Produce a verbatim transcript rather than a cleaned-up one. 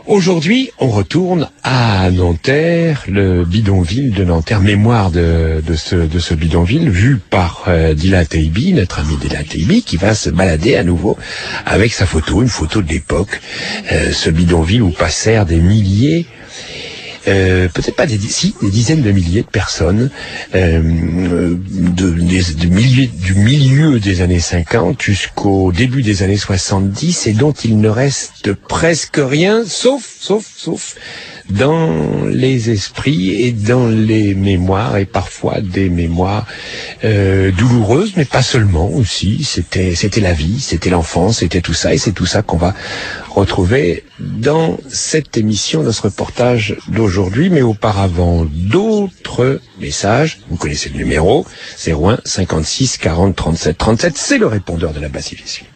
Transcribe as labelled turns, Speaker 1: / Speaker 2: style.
Speaker 1: Aujourd'hui, on retourne à Nanterre, le bidonville de Nanterre, mémoire de, de, ce, de ce bidonville, vu par euh, Dila Taibi, notre ami Dila Taibi, qui va se balader à nouveau avec sa photo, une photo de l'époque, euh, ce bidonville où passèrent des milliers, euh, peut-être pas des, si, des dizaines de milliers de personnes, euh, de, des, de milliers, du milieu des années cinquante jusqu'au début des années soixante-dix, et dont il ne reste presque rien, sauf, sauf, sauf, dans les esprits et dans les mémoires, et parfois des mémoires euh, douloureuses, mais pas seulement aussi. C'était, c'était la vie, c'était l'enfance, c'était tout ça, et c'est tout ça qu'on va retrouver dans cette émission, dans ce reportage d'aujourd'hui. Mais auparavant, d'autres messages. Vous connaissez le numéro, zéro un cinquante-six quarante trente-sept trente-sept, c'est le répondeur de la Bacifission.